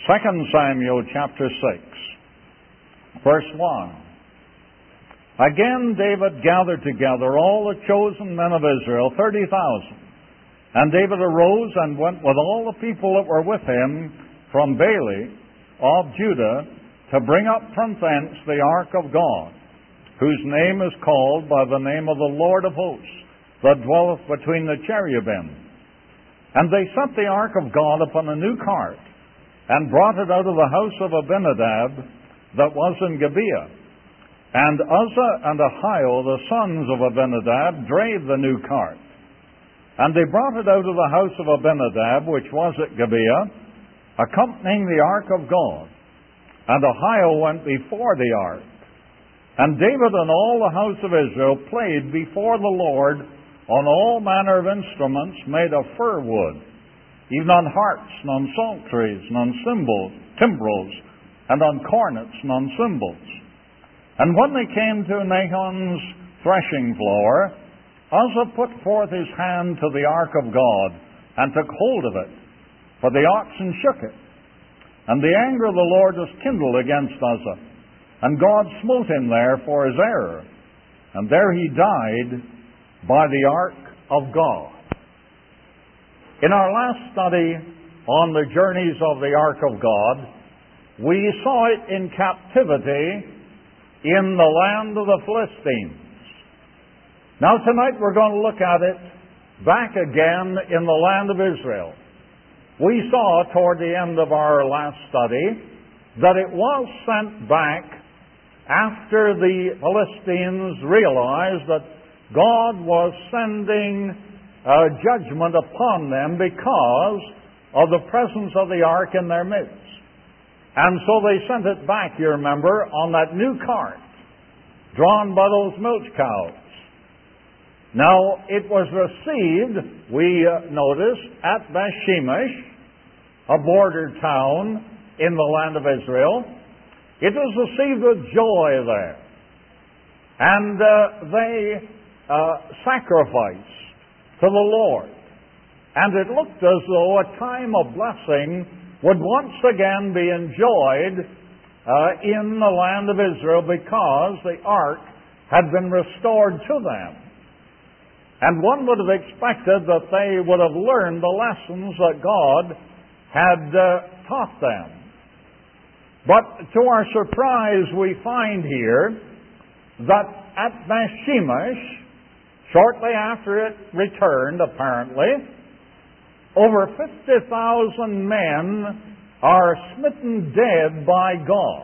2 Samuel chapter 6, verse 1. Again David gathered together all the chosen men of Israel, 30,000. And David arose and went with all the people that were with him from Baale of Judah to bring up from thence the ark of God, whose name is called by the name of the Lord of hosts, that dwelleth between the cherubim. And they set the ark of God upon a new cart, and brought it out of the house of Abinadab that was in Gibeah. And Uzzah and Ahio, the sons of Abinadab, drave the new cart. And they brought it out of the house of Abinadab, which was at Gibeah, accompanying the ark of God. And Ahio went before the ark. And David and all the house of Israel played before the Lord on all manner of instruments made of fir wood, even on harps, and on psalteries, and on cymbals, timbrels, and on cornets, and on cymbals. And when they came to Nahon's threshing floor, Uzzah put forth his hand to the ark of God, and took hold of it, for the oxen shook it. And the anger of the Lord was kindled against Uzzah, and God smote him there for his error. And there he died by the ark of God. In our last study on the journeys of the ark of God, we saw it in captivity in the land of the Philistines. Now tonight we're going to look at it back again in the land of Israel. We saw toward the end of our last study that it was sent back after the Philistines realized that God was sending judgment upon them because of the presence of the ark in their midst. And so they sent it back, you remember, on that new cart, drawn by those milch cows. Now, it was received, we noticed, at Bethshemesh, a border town in the land of Israel. It was received with joy there. And they sacrificed to the Lord. And it looked as though a time of blessing would once again be enjoyed in the land of Israel because the ark had been restored to them. And one would have expected that they would have learned the lessons that God had taught them. But to our surprise, we find here that at Bethshemesh, shortly after it returned, apparently, over 50,000 men are smitten dead by God.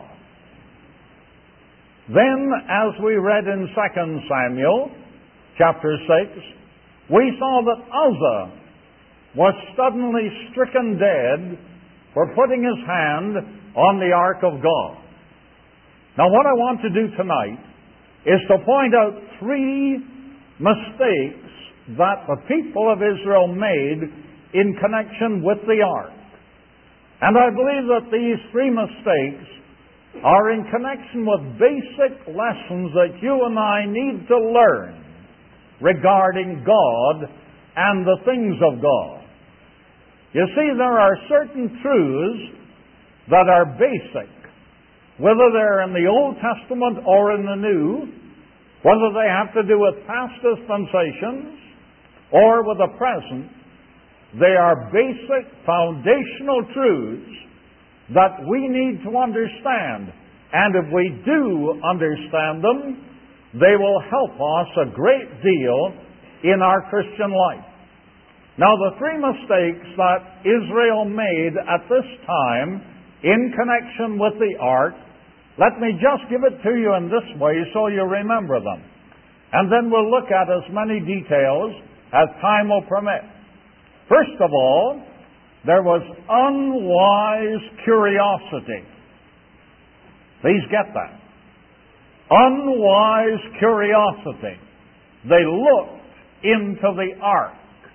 Then, as we read in 2 Samuel chapter 6, we saw that Uzzah was suddenly stricken dead for putting his hand on the ark of God. Now, what I want to do tonight is to point out three mistakes that the people of Israel made in connection with the ark. And I believe that these three mistakes are in connection with basic lessons that you and I need to learn regarding God and the things of God. You see, there are certain truths that are basic, whether they're in the Old Testament or in the New, whether they have to do with past dispensations or with the present. They are basic foundational truths that we need to understand. And if we do understand them, they will help us a great deal in our Christian life. Now, the three mistakes that Israel made at this time in connection with the ark, let me just give it to you in this way so you remember them. And then we'll look at as many details as time will permit. First of all, there was unwise curiosity. Please get that. Unwise curiosity. They looked into the ark.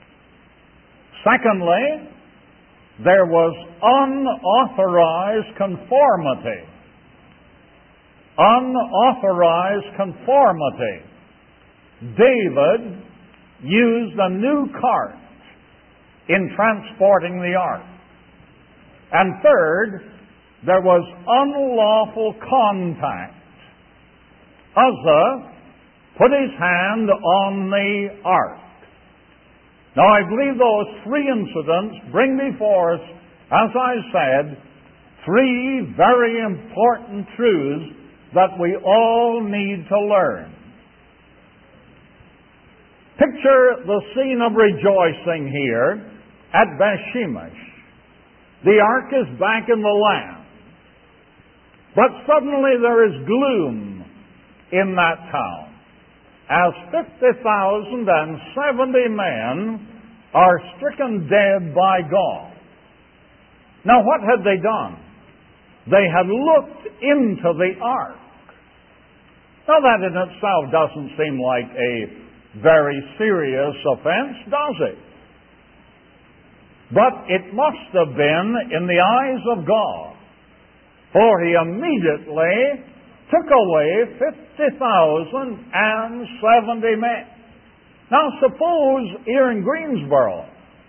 Secondly, there was unauthorized conformity. Unauthorized conformity. David used a new cart in transporting the ark. And third, there was unlawful contact. Uzzah put his hand on the ark. Now, I believe those three incidents bring before us, as I said, three very important truths that we all need to learn. Picture the scene of rejoicing here at Bethshemesh. The ark is back in the land. But suddenly there is gloom in that town, as 50,070 men are stricken dead by God. Now, what had they done? They had looked into the ark. Now, that in itself doesn't seem like a very serious offense, does it? But it must have been in the eyes of God, for He immediately took away 50,070 men. Now, suppose here in Greensboro,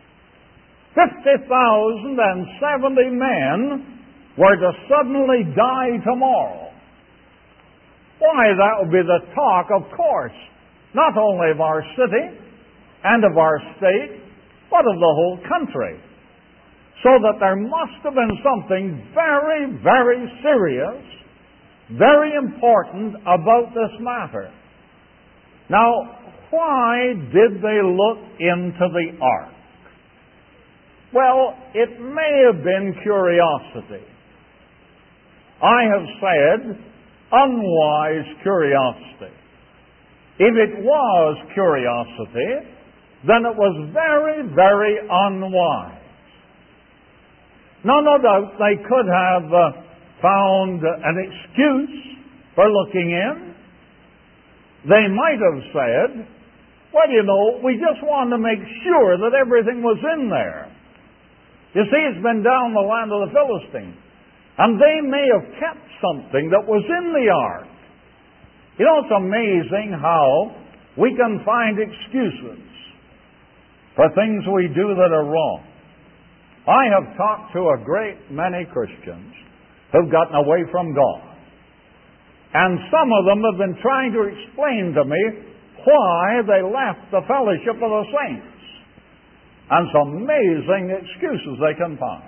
50,070 men were to suddenly die tomorrow. Why, that would be the talk, of course, not only of our city and of our state, but of the whole country. So that there must have been something very, very serious, very important about this matter. Now, why did they look into the ark? Well, it may have been curiosity. I have said unwise curiosity. If it was curiosity, then it was very, very unwise. Now, no doubt they could have found an excuse for looking in. They might have said, well, you know, we just wanted to make sure that everything was in there. You see, it's been down the land of the Philistines, and they may have kept something that was in the ark. You know, it's amazing how we can find excuses for things we do that are wrong. I have talked to a great many Christians who've gotten away from God. And some of them have been trying to explain to me why they left the fellowship of the saints. And some amazing excuses they can find.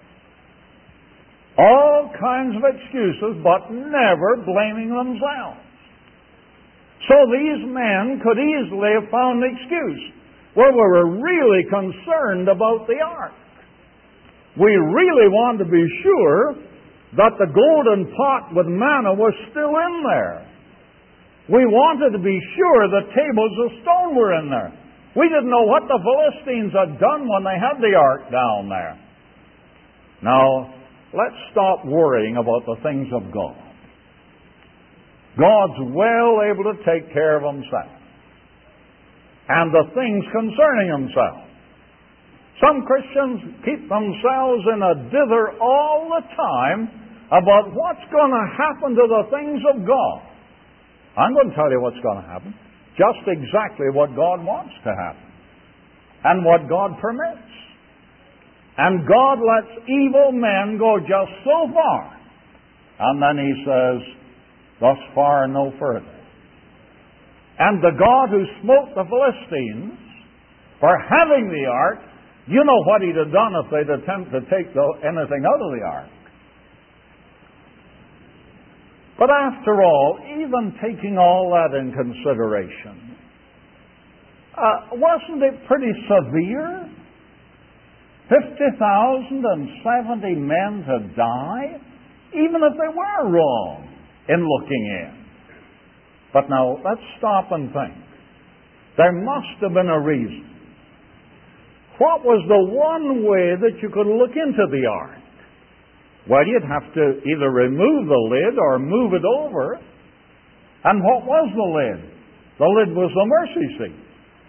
All kinds of excuses, but never blaming themselves. So these men could easily have found an excuse. Well, we were really concerned about the ark. We really wanted to be sure that the golden pot with manna was still in there. We wanted to be sure the tables of stone were in there. We didn't know what the Philistines had done when they had the ark down there. Now, let's stop worrying about the things of God. God's well able to take care of Himself and the things concerning Himself. Some Christians keep themselves in a dither all the time about what's going to happen to the things of God. I'm going to tell you what's going to happen. Just exactly what God wants to happen. And what God permits. And God lets evil men go just so far. And then He says, thus far and no further. And the God who smote the Philistines for having the ark, you know what He'd have done if they'd attempted to take anything out of the ark. But after all, even taking all that in consideration, wasn't it pretty severe? 50,070 men to die, even if they were wrong in looking in. But now, let's stop and think. There must have been a reason. What was the one way that you could look into the ark? Well, you'd have to either remove the lid or move it over. And what was the lid? The lid was the mercy seat.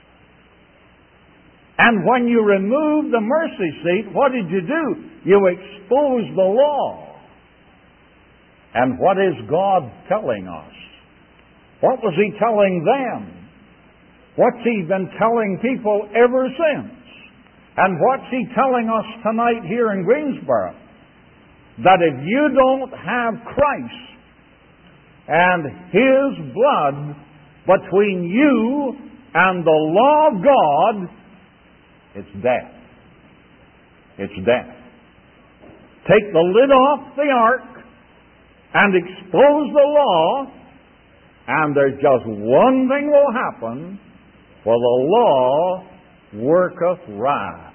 And when you removed the mercy seat, what did you do? You exposed the law. And what is God telling us? What was He telling them? What's He been telling people ever since? And what's He telling us tonight here in Greensboro? that if you don't have Christ and His blood between you and the law of God, it's death. It's death. Take the lid off the ark and expose the law, and there's just one thing will happen, for the law worketh wrath.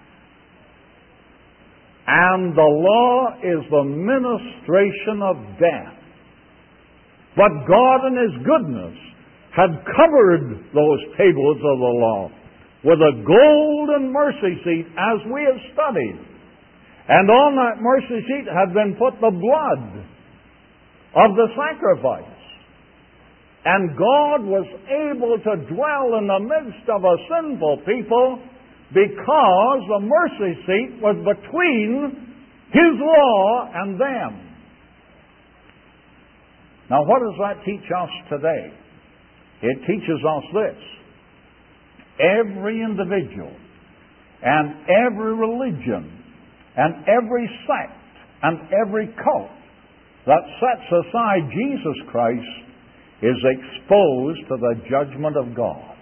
And the law is the ministration of death. But God in His goodness had covered those tables of the law with a golden mercy seat, as we have studied. And on that mercy seat had been put the blood of the sacrifice. And God was able to dwell in the midst of a sinful people because the mercy seat was between His law and them. Now, what does that teach us today? It teaches us this. Every individual and every religion and every sect and every cult that sets aside Jesus Christ is exposed to the judgment of God.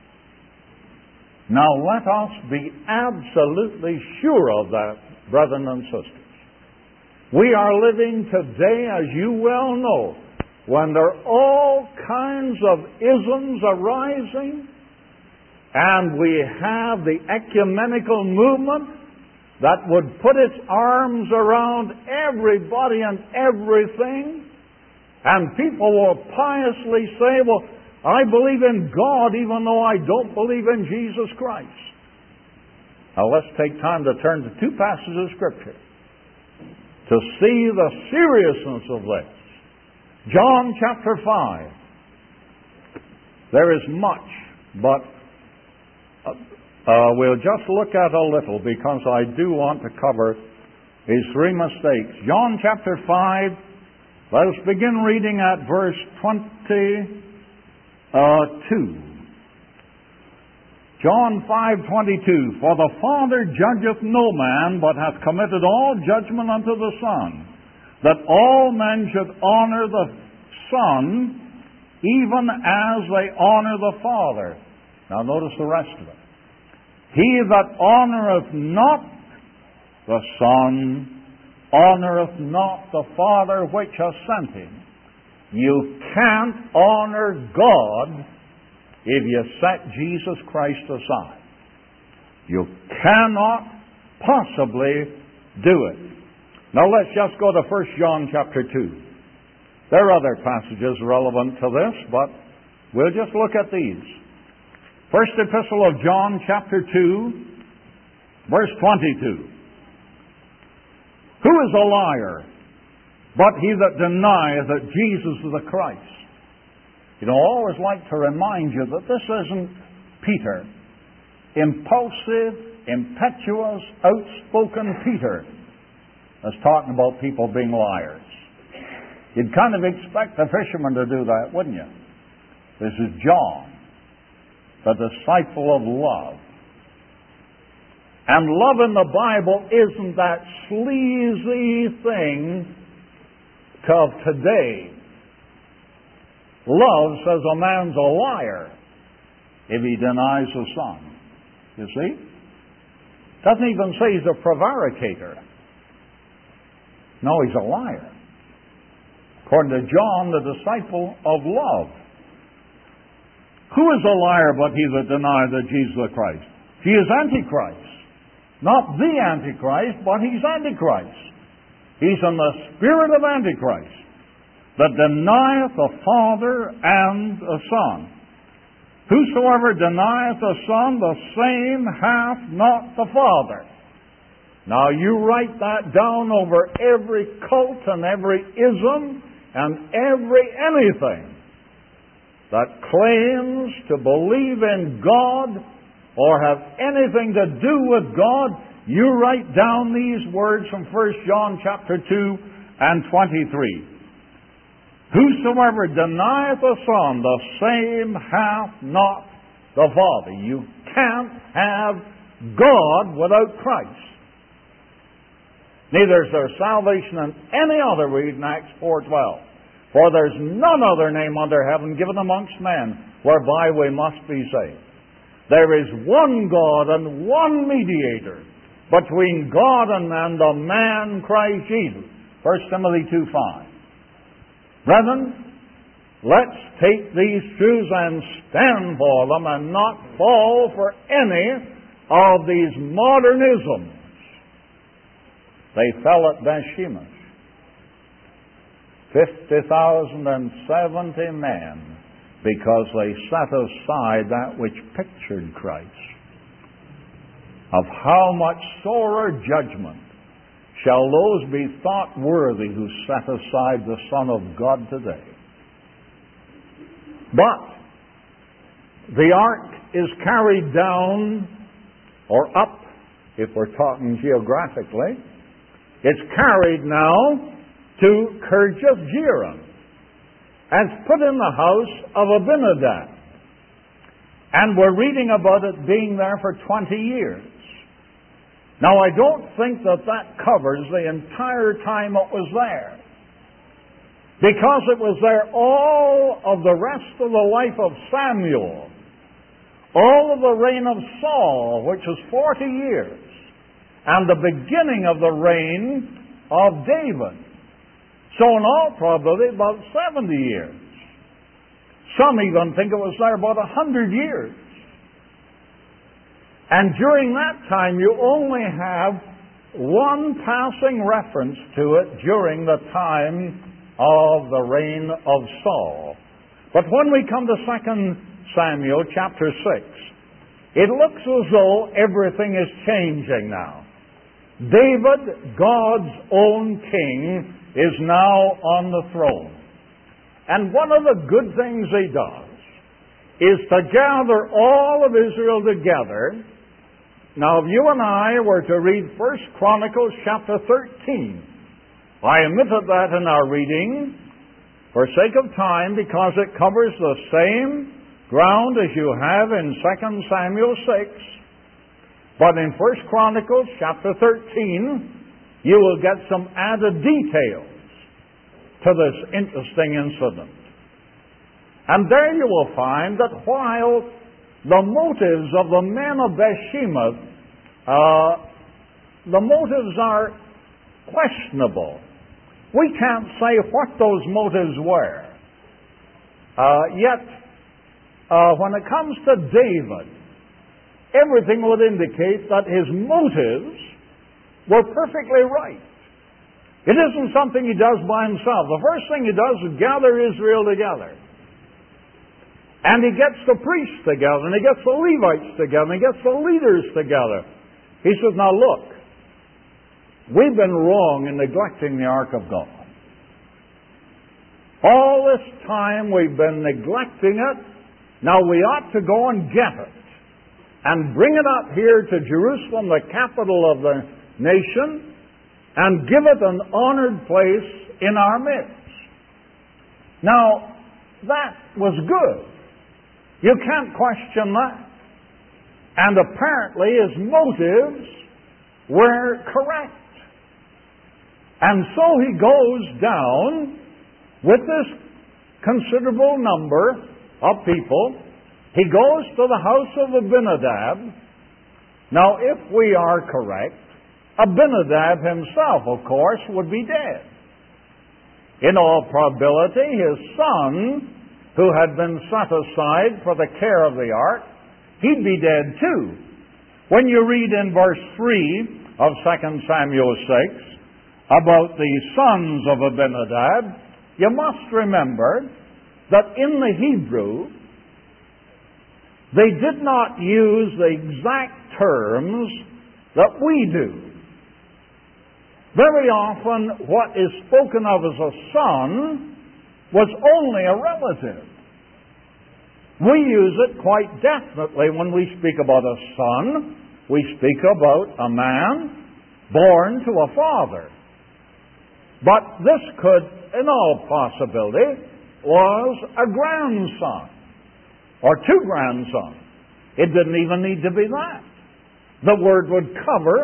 Now let us be absolutely sure of that, brethren and sisters. We are living today, as you well know, when there are all kinds of isms arising, and we have the ecumenical movement that would put its arms around everybody and everything, and people will piously say, well, I believe in God even though I don't believe in Jesus Christ. Now let's take time to turn to two passages of Scripture to see the seriousness of this. John chapter 5. There is much, but we'll just look at a little because I do want to cover these three mistakes. John chapter 5, let us begin reading at verse 22. John 5:22. For the Father judgeth no man, but hath committed all judgment unto the Son, that all men should honor the Son, even as they honor the Father. Now notice the rest of it. He that honoreth not the Son, honoreth not the Father which hath sent Him. You can't honor God if you set Jesus Christ aside. You cannot possibly do it. Now let's just go to 1 John chapter 2. There are other passages relevant to this, but we'll just look at these. First Epistle of John chapter 2, verse 22. Who is a liar but he that denieth that Jesus is the Christ? You know, I always like to remind you that this isn't Peter, impulsive, impetuous, outspoken Peter, that's talking about people being liars. You'd kind of expect a fisherman to do that, wouldn't you? This is John, the disciple of love. And love in the Bible isn't that sleazy thing of today. Love says a man's a liar if he denies the Son. You see? Doesn't even say he's a prevaricator. No, he's a liar. According to John, the disciple of love. Who is a liar but he that denieth that Jesus is the Christ? He is Antichrist. Not the Antichrist, but he's Antichrist. He's in the spirit of Antichrist, that denieth the Father and the Son. Whosoever denieth the Son, the same hath not the Father. Now you write that down over every cult and every ism and every anything that claims to believe in God or have anything to do with God. You write down these words from 1 John chapter 2 and 23. Whosoever denieth the Son, the same hath not the Father. You can't have God without Christ. neither is there salvation in any other, read in Acts 4:12. For there's none other name under heaven given amongst men whereby we must be saved. There is one God and one mediator between God and man, the man Christ Jesus. 1 Timothy 2:5. Brethren, let's take these truths and stand for them and not fall for any of these modernisms. They fell at Beth-Shemesh. 50,070 men, because they set aside that which pictured Christ. Of how much sorer judgment shall those be thought worthy who set aside the Son of God today? But the ark is carried down, or up, if we're talking geographically. It's carried now to Kirjath-Jearim, and it's put in the house of Abinadab. And we're reading about it being there for 20 years. Now, I don't think that covers the entire time it was there, because it was there all of the rest of the life of Samuel, all of the reign of Saul, which was 40 years, and the beginning of the reign of David. So in all probability, about 70 years. Some even think it was there about 100 years. And during that time, you only have one passing reference to it during the time of the reign of Saul. But when we come to 2 Samuel chapter 6, it looks as though everything is changing now. David, God's own king, is now on the throne. And one of the good things he does is to gather all of Israel together. Now, if you and I were to read 1 Chronicles chapter 13, I omitted that in our reading for sake of time, because it covers the same ground as you have in 2 Samuel 6. But in 1 Chronicles chapter 13, you will get some added details to this interesting incident. And there you will find that while the motives of the men of Beth-Shemesh, the motives are questionable. We can't say what those motives were. Yet, when it comes to David, everything would indicate that his motives were perfectly right. It isn't something he does by himself. The first thing he does is gather Israel together. And he gets the priests together, and he gets the Levites together, and he gets the leaders together. He says, now look, we've been wrong in neglecting the ark of God. All this time we've been neglecting it. Now we ought to go and get it and bring it up here to Jerusalem, the capital of the nation, and give it an honored place in our midst. Now, that was good. You can't question that. And apparently his motives were correct. And so he goes down with this considerable number of people. He goes to the house of Abinadab. Now, if we are correct, Abinadab himself, of course, would be dead. In all probability, his son, who had been set aside for the care of the ark, he'd be dead too. When you read in verse 3 of 2 Samuel 6 about the sons of Abinadab, you must remember that in the Hebrew, they did not use the exact terms that we do. Very often, what is spoken of as a son was only a relative. We use it quite definitely when we speak about a son. We speak about a man born to a father. But this could, in all possibility, was a grandson or two grandsons. It didn't even need to be that. The word would cover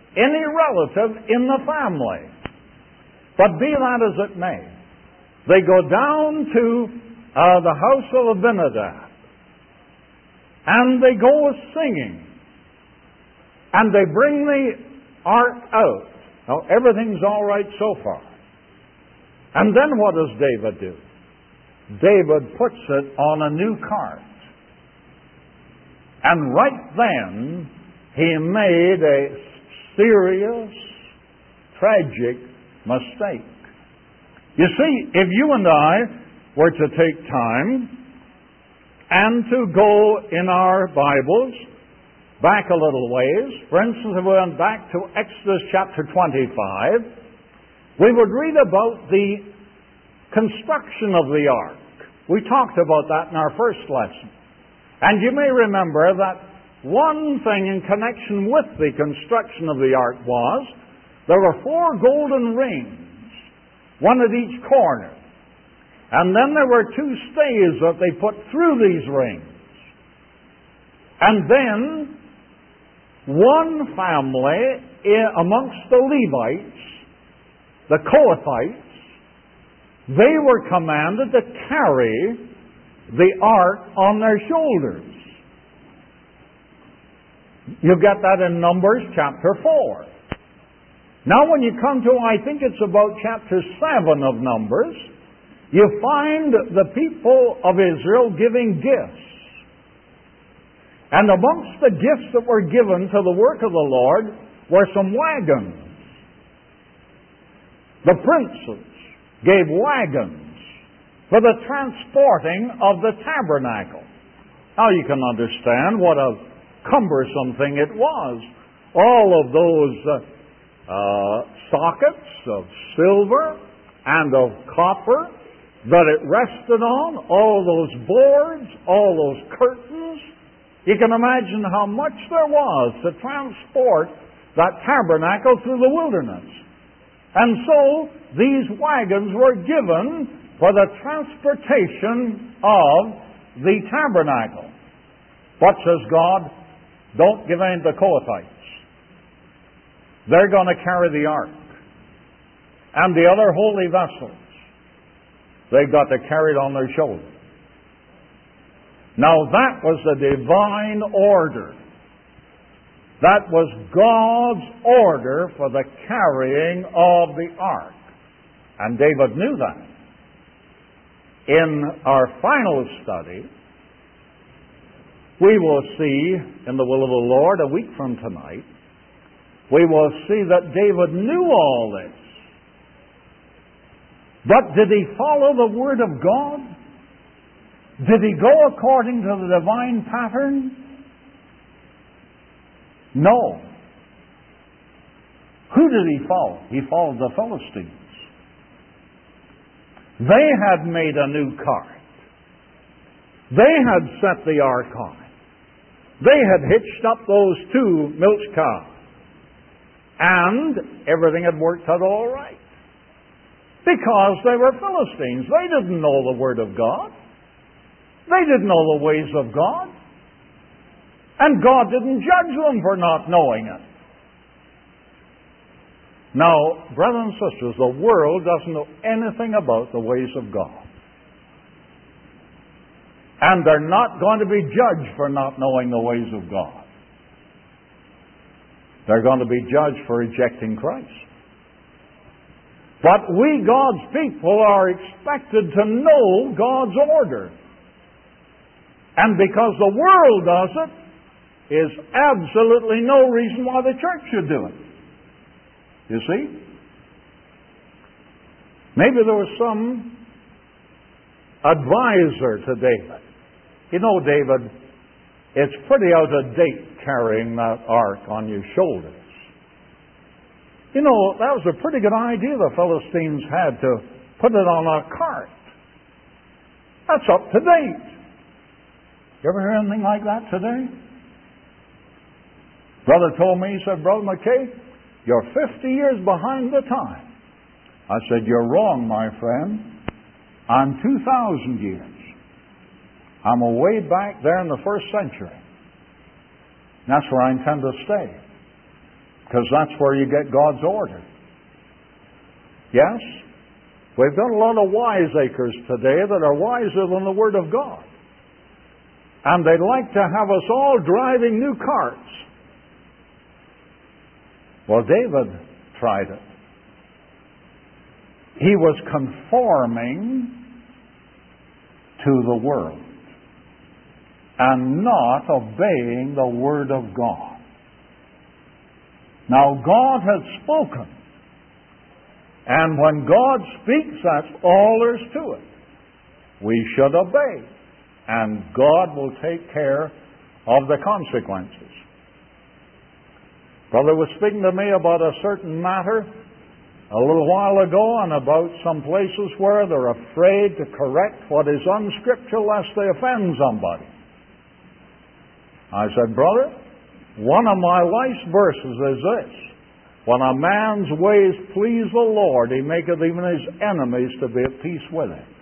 any relative in the family. But be that as it may, they go down to the house of Abinadab, and they go singing, and they bring the ark out. Now, everything's all right so far. And then what does David do? David puts it on a new cart. And right then, he made a serious, tragic mistake. You see, if you and I were to take time and to go in our Bibles back a little ways, for instance, if we went back to Exodus chapter 25, we would read about the construction of the ark. We talked about that in our first lesson. And you may remember that one thing in connection with the construction of the ark was there were 4 golden rings, one at each corner. And then there were 2 staves that they put through these rings. And then one family amongst the Levites, the Kohathites, they were commanded to carry the ark on their shoulders. You get that in Numbers chapter 4. Now when you come to, I think it's about chapter 7 of Numbers, you find the people of Israel giving gifts. And amongst the gifts that were given to the work of the Lord were some wagons. The princes gave wagons for the transporting of the tabernacle. Now you can understand what a cumbersome thing it was. All of those sockets of silver and of copper that it rested on, all those boards, all those curtains. You can imagine how much there was to transport that tabernacle through the wilderness. And so these wagons were given for the transportation of the tabernacle. But says God, don't give in to the Kohathites. They're going to carry the ark. And the other holy vessels, they've got to carry it on their shoulders. Now that was the divine order. That was God's order for the carrying of the ark. And David knew that. In our final study, we will see, in the will of the Lord, a week from tonight, we will see that David knew all this. But did he follow the Word of God? Did he go according to the divine pattern? No. Who did he follow? He followed the Philistines. They had made a new cart. They had set the ark on it. They had hitched up those 2 milch cows. And everything had worked out all right. Because they were Philistines. They didn't know the Word of God. They didn't know the ways of God. And God didn't judge them for not knowing it. Now, brothers and sisters, the world doesn't know anything about the ways of God. And they're not going to be judged for not knowing the ways of God. They're going to be judged for rejecting Christ. But we, God's people, are expected to know God's order. And because the world does it, is absolutely no reason why the church should do it. You see? Maybe there was some advisor to David. You know, David, it's pretty out of date carrying that ark on your shoulders. You know, that was a pretty good idea the Philistines had to put it on a cart. That's up to date. You ever hear anything like that today? Brother told me, he said, Brother McKay, you're 50 years behind the time. I said, you're wrong, my friend. I'm 2,000 years. I'm way back there in the 1st century. That's where I intend to stay. because that's where you get God's order. Yes? We've got a lot of wiseacres today that are wiser than the Word of God. And they'd like to have us all driving new carts. Well, David tried it. He was conforming to the world and not obeying the Word of God. Now, God has spoken. And when God speaks, that's all there's to it. We should obey. And God will take care of the consequences. Brother was speaking to me about a certain matter a little while ago, and about some places where they're afraid to correct what is unscriptural lest they offend somebody. I said, brother, one of my life's verses is this: when a man's ways please the Lord, he maketh even his enemies to be at peace with him.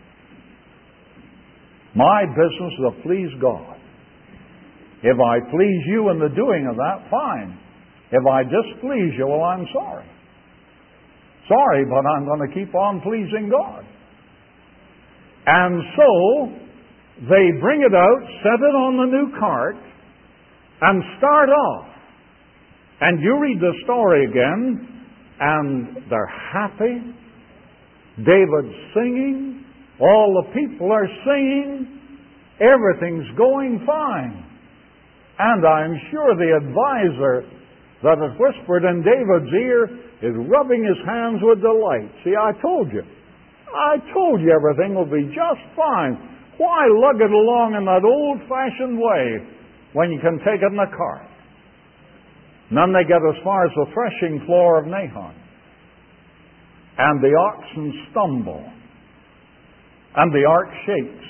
My business is to please God. If I please you in the doing of that, fine. If I displease you, well, I'm sorry. Sorry, but I'm going to keep on pleasing God. And so, they bring it out, set it on the new cart, and start off. And you read the story again, and they're happy. David's singing. All the people are singing. Everything's going fine. And I'm sure the advisor that had whispered in David's ear is rubbing his hands with delight. See, I told you. I told you everything will be just fine. Why lug it along in that old-fashioned way when you can take it in a cart? And then they get as far as the threshing floor of Nahon. And the oxen stumble. And the ark shakes.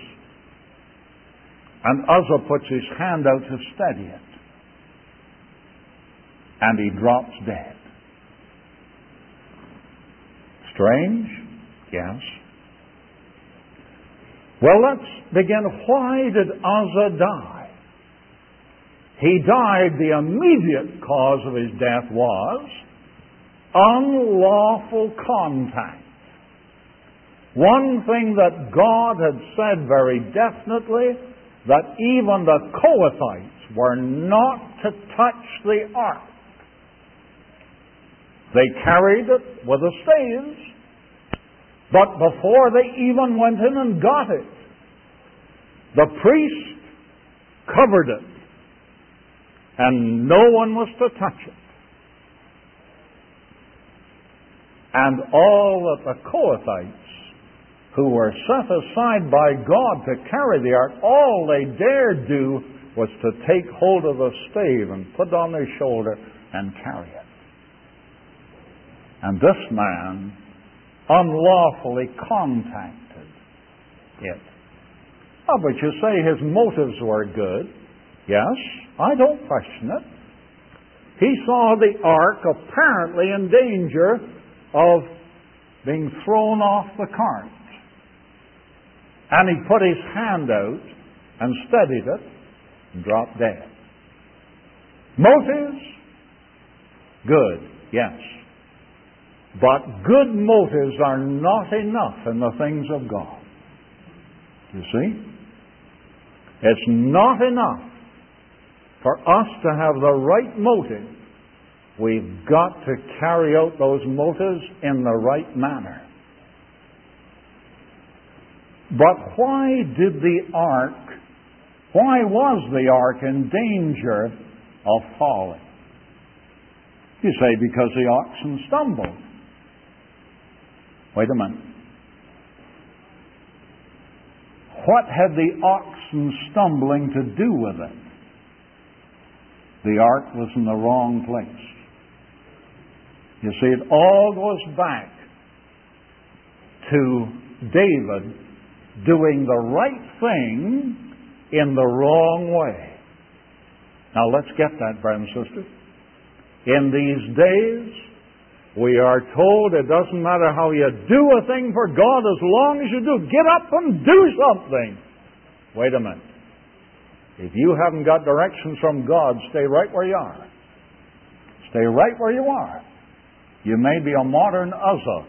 And Uzzah puts his hand out to steady it. And he drops dead. Strange? Yes. Well, let's begin. Why did Uzzah die? He died, the immediate cause of his death was unlawful contact. One thing that God had said very definitely, that even the Kohathites were not to touch the ark. They carried it with the staves, but before they even went in and got it, the priest covered it, and no one was to touch it. And all that the Kohathites, who were set aside by God to carry the ark, all they dared do was to take hold of the stave and put it on their shoulder and carry it. And this man unlawfully contacted it. Oh, but you say his motives were good. Yes, I don't question it. He saw the ark apparently in danger of being thrown off the cart. And he put his hand out and steadied it and dropped dead. Motives? Good, yes. But good motives are not enough in the things of God. You see? It's not enough for us to have the right motive. We've got to carry out those motives in the right manner. But why was the ark in danger of falling? You say, because the oxen stumbled. Wait a minute. What had the oxen stumbling to do with it? The ark was in the wrong place. You see, it all goes back to David doing the right thing in the wrong way. Now let's get that, brothers and sisters. In these days, we are told it doesn't matter how you do a thing for God as long as you do. Get up and do something. Wait a minute. If you haven't got directions from God, stay right where you are. Stay right where you are. You may be a modern Uzzah.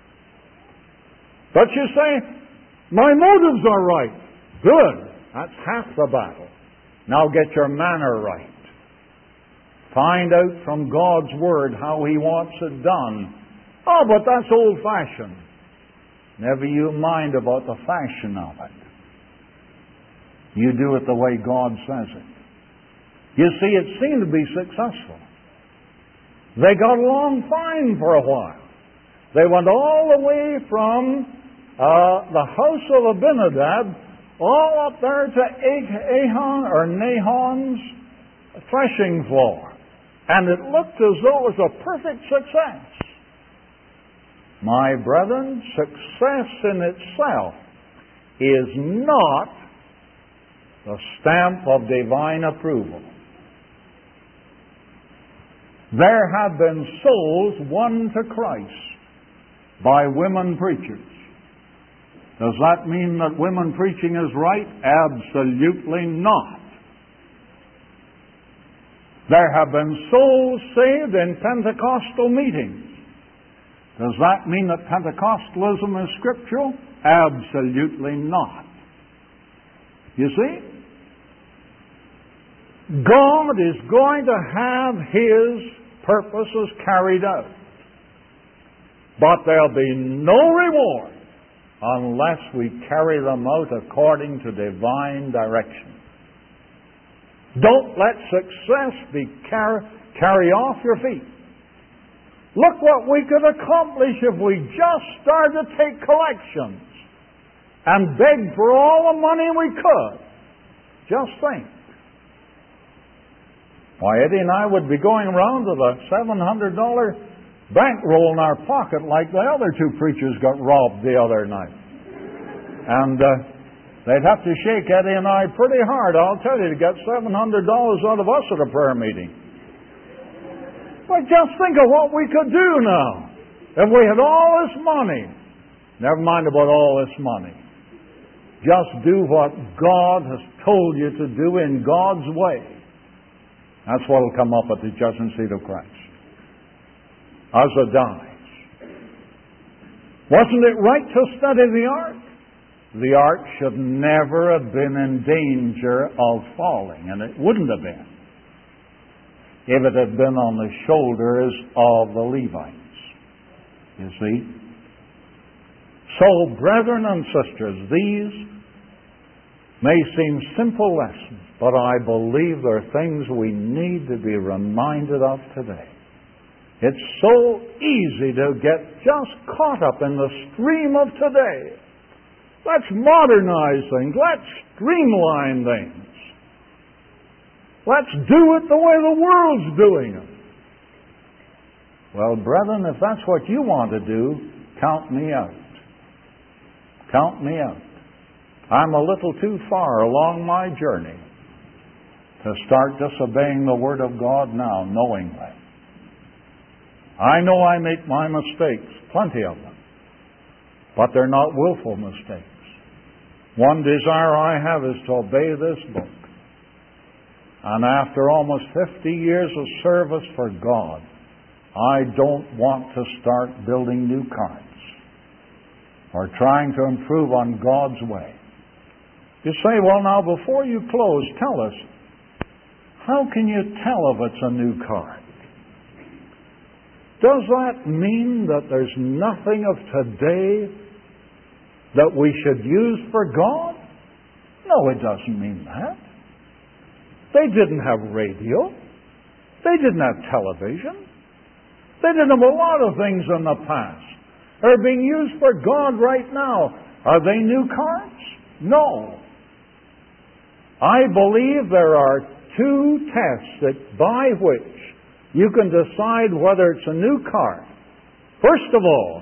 But you say, my motives are right. Good. That's half the battle. Now get your manner right. Find out from God's Word how He wants it done. Oh, but that's old-fashioned. Never you mind about the fashion of it. You do it the way God says it. You see, it seemed to be successful. They got along fine for a while. They went all the way from the house of Abinadab all up there to Nahon's threshing floor. And it looked as though it was a perfect success. My brethren, success in itself is not the stamp of divine approval. There have been souls won to Christ by women preachers. Does that mean that women preaching is right? Absolutely not. There have been souls saved in Pentecostal meetings. Does that mean that Pentecostalism is scriptural? Absolutely not. You see? God is going to have His purposes carried out. But there'll be no reward unless we carry them out according to divine direction. Don't let success be carry off your feet. Look what we could accomplish if we just started to take collections and beg for all the money we could. Just think. Why, Eddie and I would be going around with a $700 bankroll in our pocket like the other two preachers got robbed the other night. And they'd have to shake Eddie and I pretty hard, I'll tell you, to get $700 out of us at a prayer meeting. But just think of what we could do now if we had all this money. Never mind about all this money. Just do what God has told you to do in God's way. That's what will come up at the judgment seat of Christ. Uzzah dies. Wasn't it right to study the ark? The ark should never have been in danger of falling, and it wouldn't have been if it had been on the shoulders of the Levites. You see? So, brethren and sisters, these may seem simple lessons, but I believe they're things we need to be reminded of today. It's so easy to get just caught up in the stream of today. Let's modernize things. Let's streamline things. Let's do it the way the world's doing it. Well, brethren, if that's what you want to do, count me out. Count me out. I'm a little too far along my journey to start disobeying the Word of God now, knowingly. I know I make my mistakes, plenty of them, but they're not willful mistakes. One desire I have is to obey this book. And after almost 50 years of service for God, I don't want to start building new carts or trying to improve on God's way. You say, well, now, before you close, tell us, how can you tell if it's a new cart? Does that mean that there's nothing of today that we should use for God? No, it doesn't mean that. They didn't have radio. They didn't have television. They didn't have a lot of things in the past. They're being used for God right now. Are they new carts? No. I believe there are two tests by which you can decide whether it's a new cart. First of all,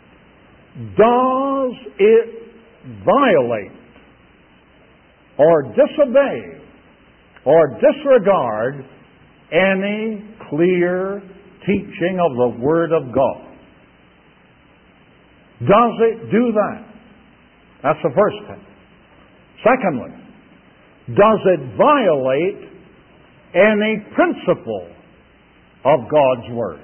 does it violate or disobey or disregard any clear teaching of the Word of God? Does it do that? That's the first thing. Secondly, does it violate any principle of God's Word?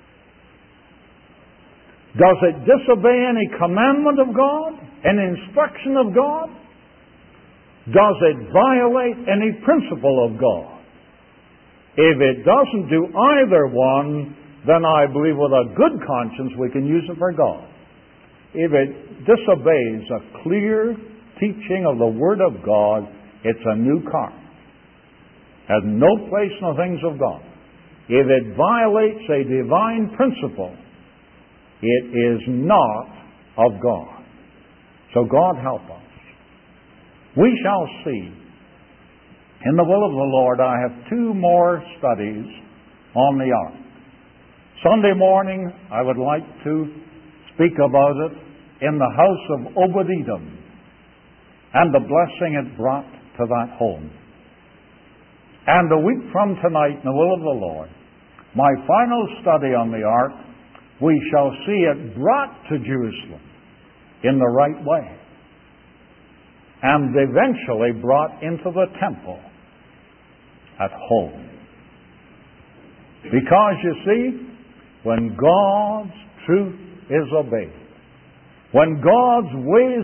Does it disobey any commandment of God, any instruction of God? Does it violate any principle of God? If it doesn't do either one, then I believe with a good conscience we can use it for God. If it disobeys a clear teaching of the Word of God, it's a new car. Has no place in the things of God. If it violates a divine principle, it is not of God. So God help us. We shall see. In the will of the Lord, I have 2 more studies on the ark. Sunday morning, I would like to speak about it in the house of Obed-Edom and the blessing it brought to that home. And a week from tonight, in the will of the Lord, my final study on the ark, we shall see it brought to Jerusalem in the right way and eventually brought into the temple at home. Because you see, when God's truth is obeyed, when God's ways